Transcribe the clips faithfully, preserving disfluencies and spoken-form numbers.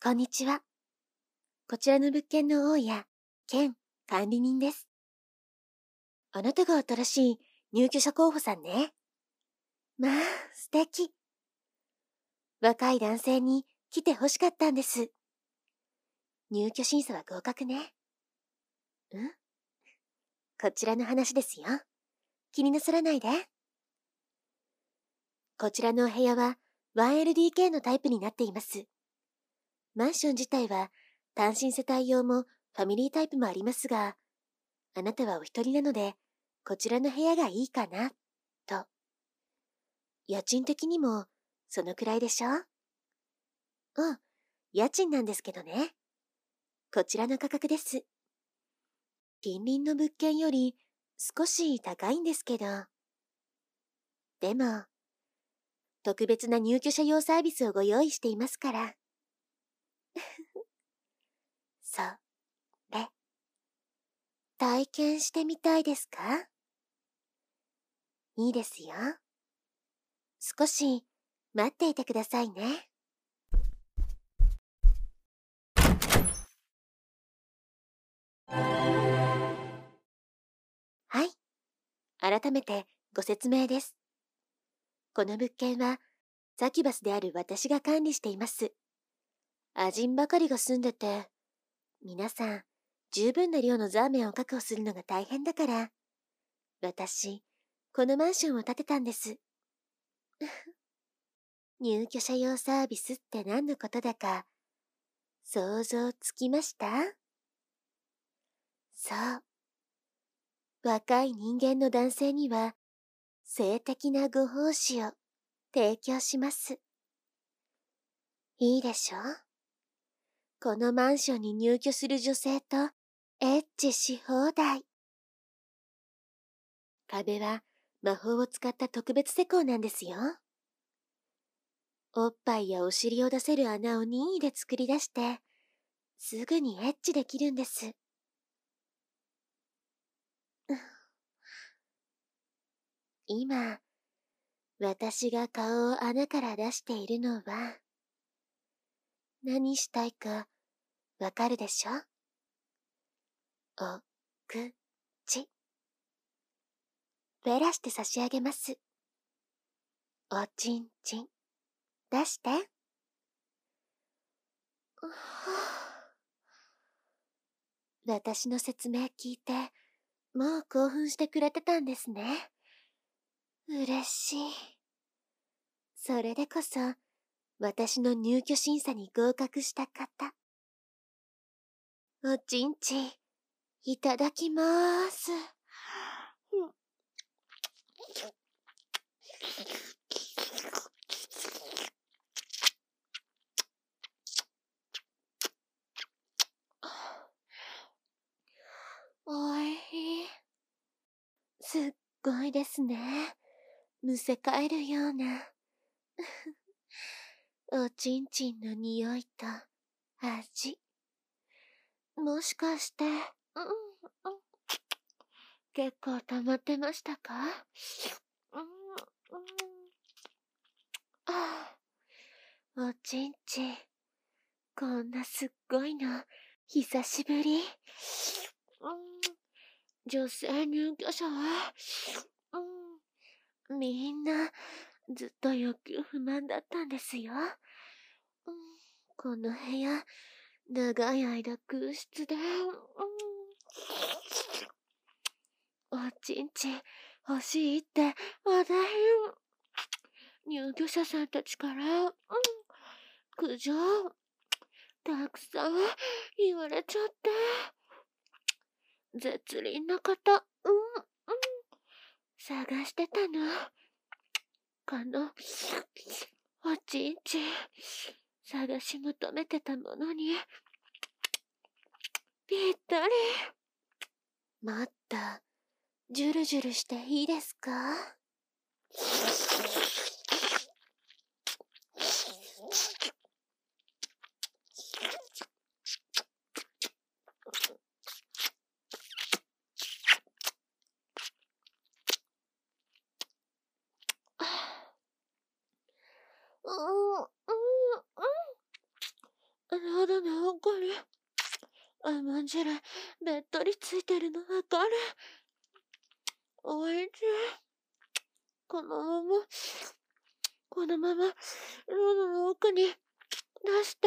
こんにちは。こちらの物件の大家、兼管理人です。あなたが新しい入居者候補さんね。まあ、素敵。若い男性に来て欲しかったんです。入居審査は合格ね。ん？こちらの話ですよ。気になさらないで。こちらのお部屋は ワンエルディーケー のタイプになっています。マンション自体は単身世帯用もファミリータイプもありますが、あなたはお一人なので、こちらの部屋がいいかな、と。家賃的にもそのくらいでしょ？うん、家賃なんですけどね。こちらの価格です。近隣の物件より少し高いんですけど。でも、特別な入居者用サービスをご用意していますから。それ。体験してみたいですか？いいですよ。少し待っていてくださいね。はい。改めてご説明です。この物件は、サキュバスである私が管理しています。アジンばかりが住んでて、皆さん、十分な量のザーメンを確保するのが大変だから、私、このマンションを建てたんです。入居者用サービスって何のことだか、想像つきました？そう。若い人間の男性には、性的なご奉仕を提供します。いいでしょ？このマンションに入居する女性とエッチし放題。壁は魔法を使った特別施工なんですよ。おっぱいやお尻を出せる穴を任意で作り出して、すぐにエッチできるんです。今、私が顔を穴から出しているのは、何したいかわかるでしょ？お、く、ち。べらして差し上げます。おちんちん。出して。私の説明聞いて、もう興奮してくれてたんですね。嬉しい。それでこそ、私の入居審査に合格した方。おちんちん、いただきまーす。おいしい。すっごいですね。むせ返るような。おちんちんの匂いと味。もしかして、うん、うん、結構溜まってましたか？うん、うん、ああ、おちんちん。こんなすっごいの、久しぶり。うん、女性入居者は、うん、みんな、ずっと欲求不満だったんですよ。うん、この部屋、長い間空室で、うん、おちんちん欲しいって話題。入居者さんたちから、うん、苦情、たくさん言われちゃって。絶倫のこと、うん、うん、探してたの。この、おちんちん、探し求めてたものに、ぴったり。もっと、ジュルジュルしていいですか？うん、うん、うん。 甘んじる、べっとりついてるのわかる。おいしい。このまま、このまま、喉の奥に出して、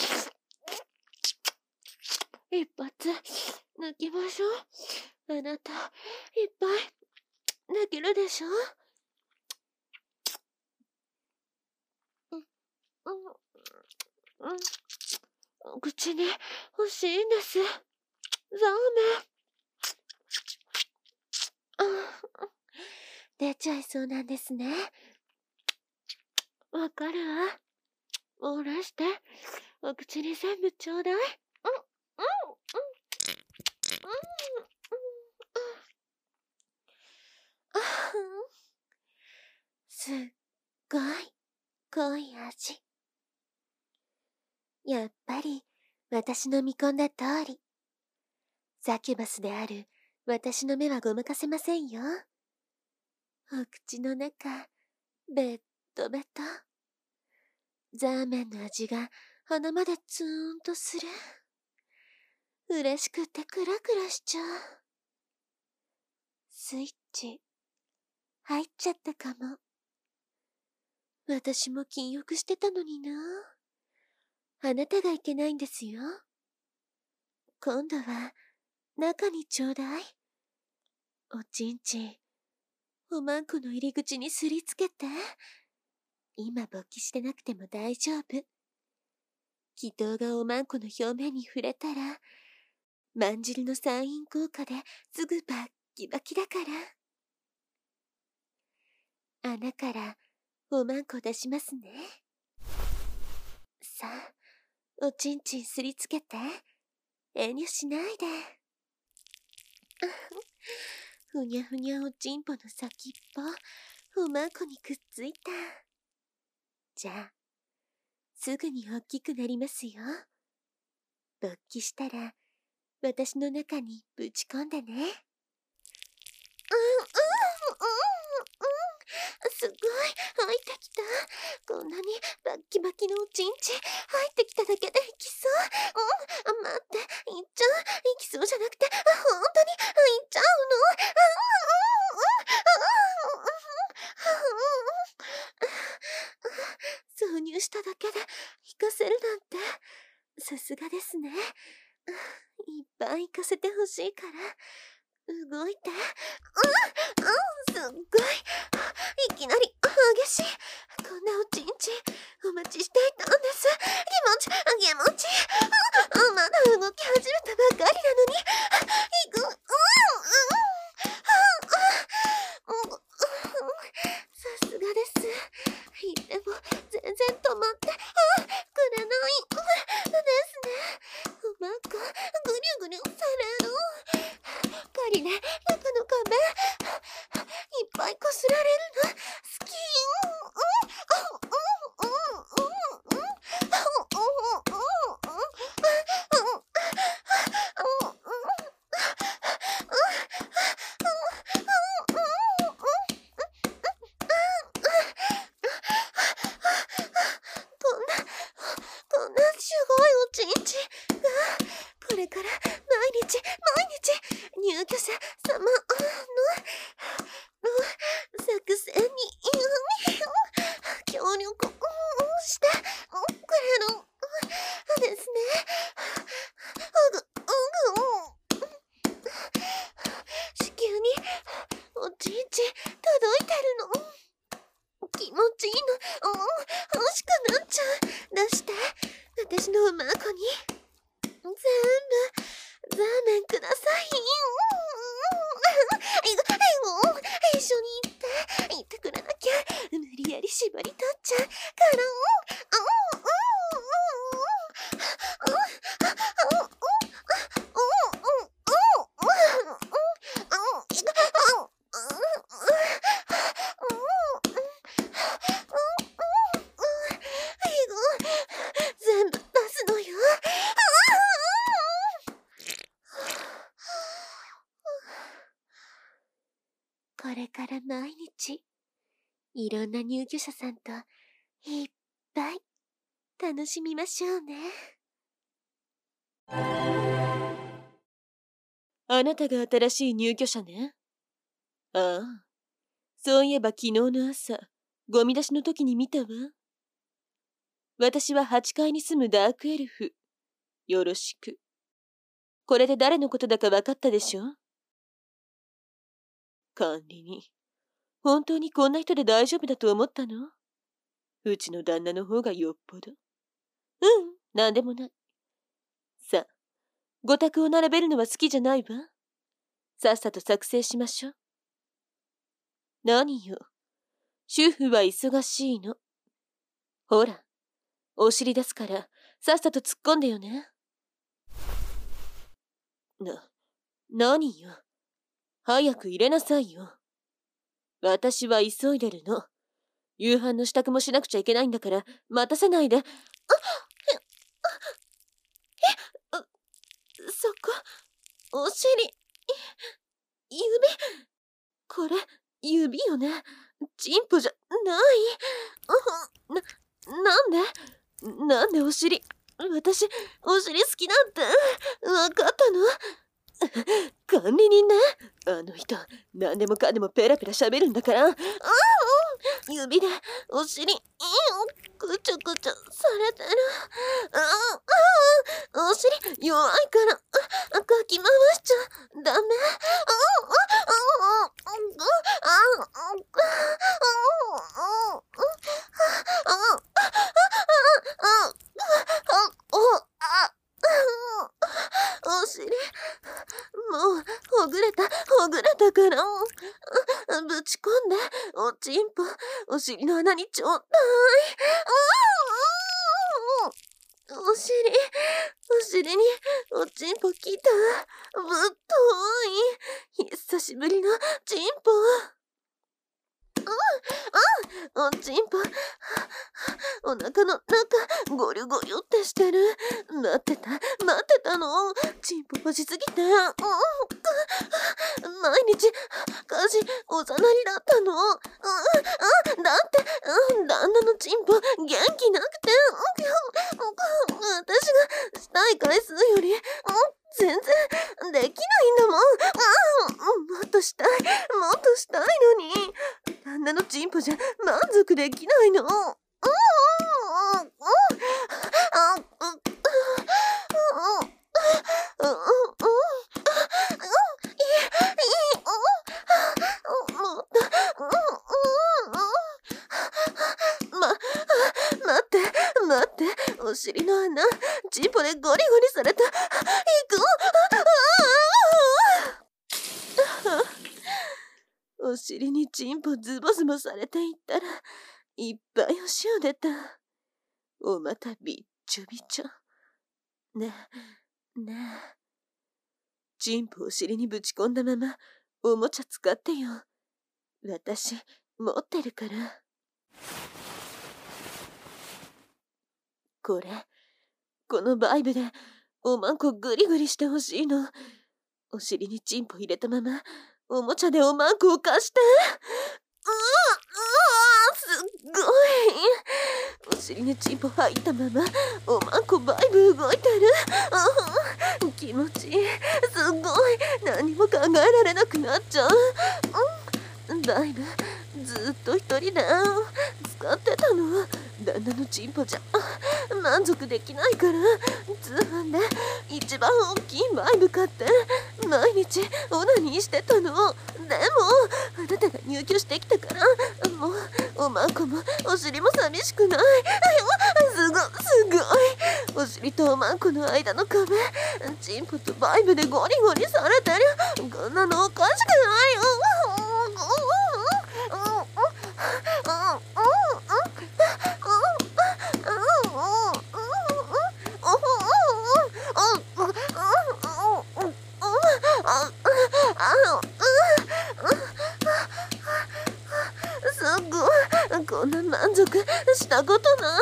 一発、抜きましょう。あなた、いっぱい、できるでしょ？うん、うん、うん。口に欲しいんです。ザーメン。あ、出ちゃいそうなんですね。わかるわ。漏らして、お口に全部ちょうだい。うん、うん、うん、うん、うん。あ、すっごい濃い味。やっぱり私の見込んだ通り、サキュバスである私の目はごまかせませんよ。お口の中、ベットベト。ザーメンの味が鼻までツーンとする。嬉しくてクラクラしちゃう。スイッチ、入っちゃったかも。私も禁欲してたのにな。あなたがいけないんですよ。今度は、中にちょうだい。おちんちん、おまんこの入り口にすりつけて。今勃起してなくても大丈夫。気筒がおまんこの表面に触れたら、まんじるの散因効果ですぐバッキバキだから。穴からおまんこ出しますね。さあ、おちんちんすりつけて。遠慮しないで。ふにゃふにゃおちんぽの先っぽ、おまんこにくっついた。じゃあ、すぐに大きくなりますよ。勃起したら、私の中にぶち込んでね。うん、うん、うん、うん。すごい、入ってきた。こんなにバッキバキのおちんち、入ってきただけでいきそう。うん、待って、いっちゃう。いきそうじゃなくて、本当にいっちゃうの？挿入しただけで引かせるなんて、さすがですね。いっぱい行かせてほしいから、動いて。うん、うん、すっごい。いきなり激しい。こんなおちんちん、お待ちしていたんです。気持ち、気持ち。うん、まだ動き始めたばかりなのに。いく、うん、うん、うん、うん、さすがです。いても全然止まって、あ、くれない。ですね。うまくぐりゅぐりゅされる。針で中の壁いっぱいこすられるの好き。こんな、こんなすごいおちんちが、これから毎日、毎日、入居者様の、の、作戦に、協力してくれるですね。うぐ、うぐ、子宮におちんち届いてるの。気持ちいいの。うん、欲しくなっちゃう。出して、私のおまんこに。全部、ザーメンください。いぐ、いぐ、一緒に行って、行ってくれなきゃ、無理やり縛り取っちゃうから。全部出すのよ。これから毎日、いろんな入居者さんといっぱい楽しみましょうね。 あなたが新しい入居者ね。ああ、そういえば昨日の朝、ゴミ出しの時に見たわ。私ははちかいに住むダークエルフ。よろしく。これで誰のことだか分かったでしょ？管理人。本当にこんな人で大丈夫だと思ったの？うちの旦那の方がよっぽど。うん、なんでもない。さあ、ご託を並べるのは好きじゃないわ。さっさと作成しましょう。何よ。主婦は忙しいの。ほら、お尻出すから、さっさと突っ込んでよね。な、何よ。早く入れなさいよ。私は急いでるの。夕飯の支度もしなくちゃいけないんだから、待たせないで。あ、え、あ、え、そこ、お尻、指、これ、指よね。チンポじゃない。な、なんでなんでお尻、私、お尻好きなんて、わかったの？管理人ね。あの人、何でもかんでもペラペラ喋るんだから。ああ、指でお尻、くちゃくちゃされてる。ああ、お尻弱いから、かき回しちゃダメ。ああ、ああ、あお尻、もう、ほぐれた、ほぐれたから、ぶち込んで、おちんぽ、お尻の穴にちょうだい。お尻、お尻に、おちんぽきた。ぶっとい。久しぶりのちんぽ。あ、あ、おちんぽ。お腹の中、ゴリョゴリョってしてる。待ってた、待ってたの。ちんぽ欲しすぎて。うん、毎日、家事、おざなりだったの。うん、あ、だって、うん、旦那のちんぽ、元気なくて。うん、私がしたい回数より、うん、全然できないんだもん。うん、もっとしたい、もっとしたいのに。旦那のチンポじゃ満足できないの。ま、待って、待って、お尻の穴、チンポでゴリゴリされた。いくお尻にチンポズボズボされていったら、いっぱいお塩出た。おまたびっちょびちょ。ねえ、ねえ。チンポお尻にぶち込んだまま、おもちゃ使ってよ。私、持ってるから。これ、このバイブで、おまんこグリグリしてほしいの。お尻にチンポ入れたまま、おもちゃでおまんこを貸して。うわ、うわ、すっごい。お尻にチンポ入ったまま、おまんこバイブ動いてる。うん、気持ちいい。すっごい。何も考えられなくなっちゃう。うん、バイブ、ずっと一人で使ってたの。旦那のチンポじゃ満足できないから、通販で一番大きいバイブ買って毎日オナニーしてたの。でもあなたが入居してきたから、もうおまんこもお尻も寂しくない。すごすごい。お尻とおまんこの間の壁、チンポとバイブでゴリゴリされてる。こんなのおかしくないよ。すごい。こんな満足したことない。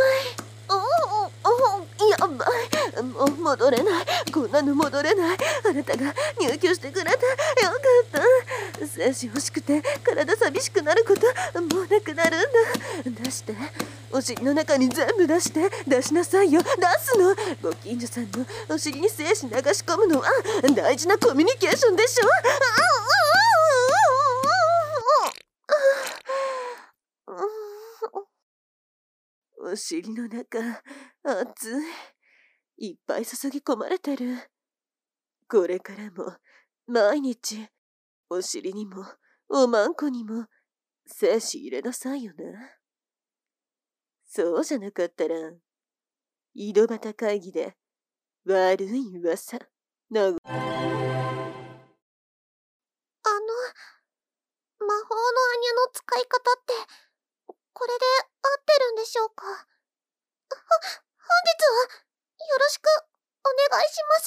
やばい。もう戻れない。こんなの戻れない。あなたが入居してくれてよかった。 精子欲しくて体寂しくなることもうなくなるんだ。出して、お尻の中に全部出して。出しなさいよ、出すの。ご近所さんのお尻に精子流し込むのは大事なコミュニケーションでしょ。お尻の中熱い、いっぱい注ぎ込まれてる。これからも毎日お尻にもおまんこにも精子入れなさいよな。そうじゃなかったら井戸端会議で悪い噂な。あの、 魔法のアニャの使い方ってこれで合ってるんでしょうか。は、本日はよろしくお願いします。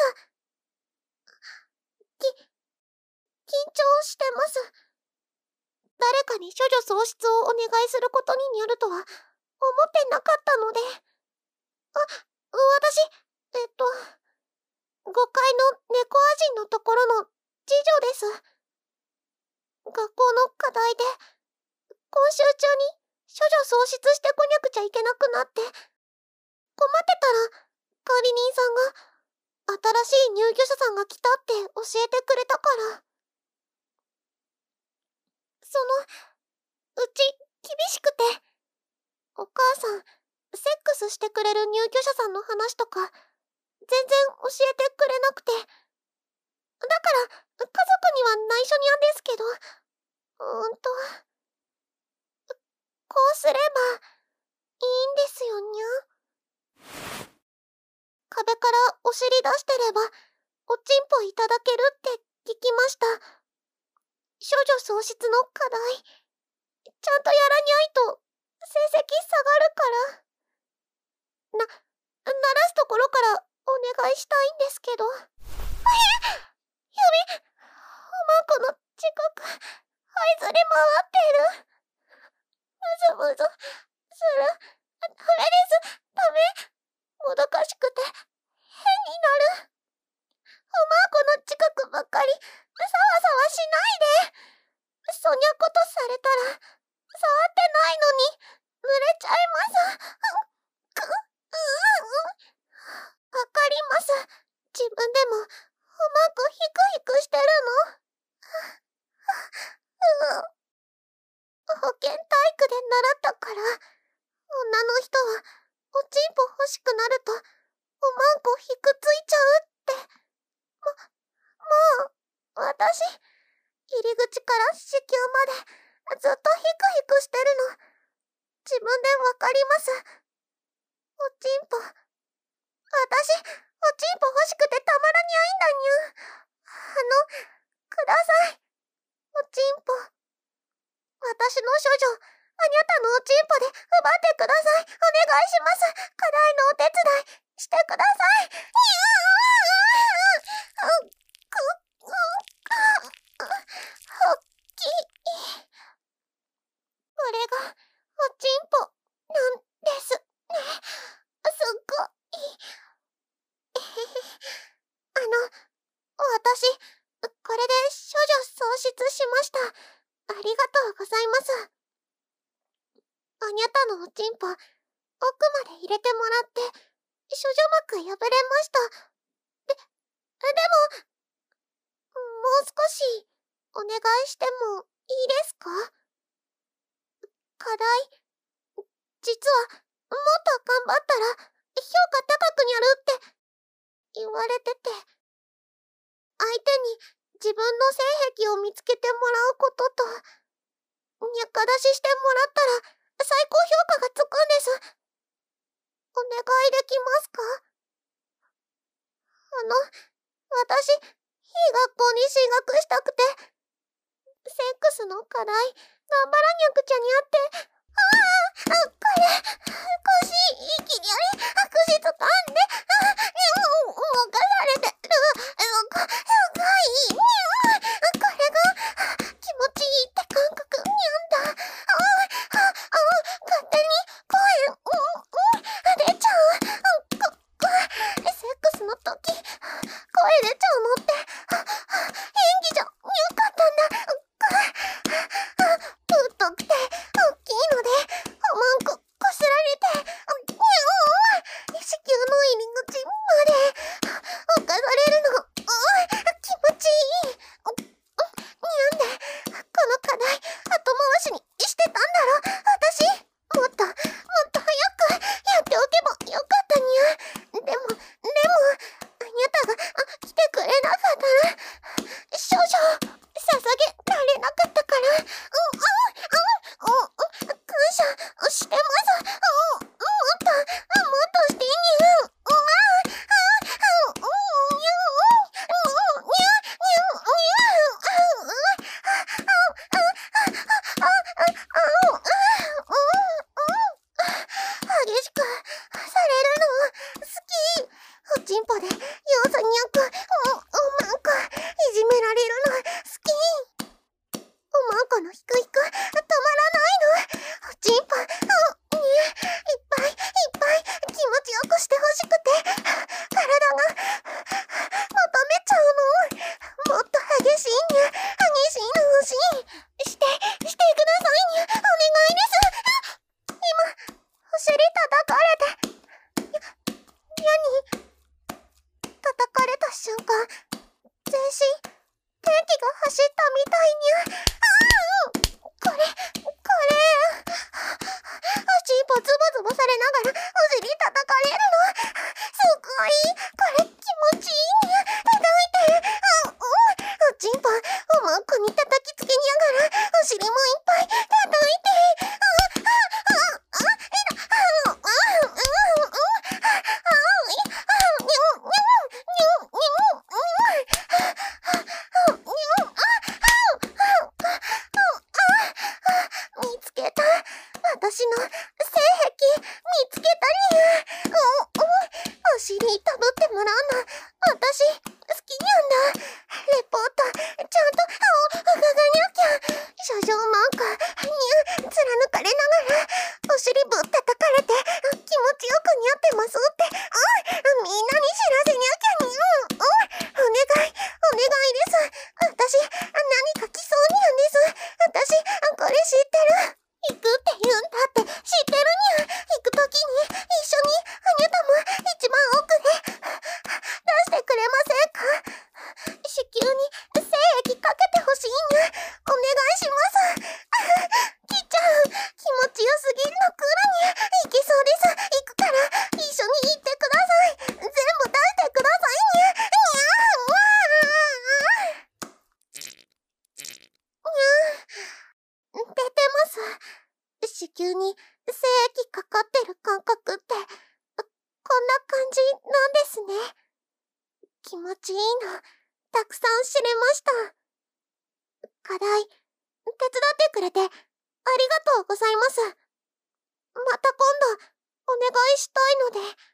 き、緊張してます。誰かに処女喪失をお願いすることになるとは思ってなかったので。あ、私、えっと、ごかいの猫アジンのところの次女です。学校の課題で今週中に処女喪失してこにゃくちゃいけなくなって、困ってたら管理人さんが新しい入居者さんが来たって教えてくれたから。そのうち厳しくて、お母さんセックスしてくれる入居者さんの話とか全然教えてくれなくて、だから家族には内緒にゃんですけど、うーんとこうすればいいんですよにゃ。壁からお尻出してればおちんぽいただけるって聞きました。処女喪失の課題ちゃんとやらにゃいと成績下がるから。な、鳴らすところからお願いしたいんですけど。え、指、おまんこの近く、這いずり回ってる。ムズムズする。ダメです。ダメ。もどかしくて変になる。おまんこの近くばっかりサワサワしないで。そにゃことされたら触ってないのに濡れちゃいます。く、ううわかります。自分でもおまんこヒクヒクしてるの。保健体育で習ったから、女の人はおちんぽ欲しくなるとおまんこひくついちゃうって。も、もう私入り口から子宮までずっとヒクヒクしてるの自分でわかります。おちんぽ、私おちんぽ欲しくてたまらにゃいんだにゅ。あの、ください。おちんぽ。私の処女、あにゃたのおちんぽで奪ってください。お願いします。課題のお手伝いしてください。にゅーく、く、ほっき。これがおちんぽなんですね。すっごい。あの、私、これで処女喪失しました。ありがとうございます。あにゃたのおちんぽ、奥まで入れてもらって、処女膜破れました。で、でも、もう少し、お願いしてもいいですか？課題、実は、もっと頑張ったら、評価高くにゃるって言われてて、相手に自分の性癖を見つけてもらうことと、にゃか出ししてもらったら最高評価がつくんです。お願いできますか？あの、私、いい学校に進学したくて、セックスの課題、頑張らにゃくちゃにあって、ああ、これ、腰、息にあり、口つかんで、あ、もう、もがされてる。すご、すごい、にゃこれが、気持ちいいって感覚、にゃんだ。あ、あ、あ、勝手に、声、うん、うん、出ちゃう。こ、こ、セックスの時、声出ちゃうのって、あ、演技じゃ、よかったんだ。こちんぽで、要素によく、お、おまんこ、いじめられるの、好き。おまんこのひくひく、止まらないの。おちんぽ、お、に、いっぱいいっぱい気持ちよくしてほしくて、体が、求めちゃうの。もっと激しいにゃ、激しいの欲しい。して、してくださいにゃ、お願いです。今、お尻叩かれて、や、やに、叩かれた瞬間、全身、電気が走ったみたいにゃ。あー、これ、これ、チンポズボズボされながらお尻叩かれるの。すごい、これ気持ちいいにゃ。叩いて、あ、うん、おちんぽ、おまんこに叩きつけにゃがら、お尻もいっぱい叩いて、あ、あ、あ、あ、えだ、あ、あ、うん、うん、うん、あ、あ、い、あ、にゅん、にゅん、にゅん、にゅん、うん、にゅん、あ、あ、見つけた。私の性癖見つけたにゃ。お、お、お尻たぶってもらうの私好きにゃんだ。レポートちゃんとお伺いにゃきゃ。少女マンコにゃ貫かれながらお尻ぶったたかれて気持ちよくにゃってますって、うん、みんなに知らせにゃきゃにゃ。うん、うん、お願いお願いです。私何か来そうにゃんです。私これ知ってる。行くって言うんだって知ってるにゃ。行くときに一緒にあにゃたも一番奥で出してくれませんか。子宮に精液かけてほしいにゃ。お願いします。来ちゃう。気持ちよすぎるのくるにゃ。行けそうです。行くから一緒に行ってください。全部出してくださいにゃ。にゃー。にゃー。出てます。子宮に精液かかってる感覚って、こんな感じなんですね。気持ちいいの、たくさん知れました。課題、手伝ってくれて、ありがとうございます。また今度、お願いしたいので。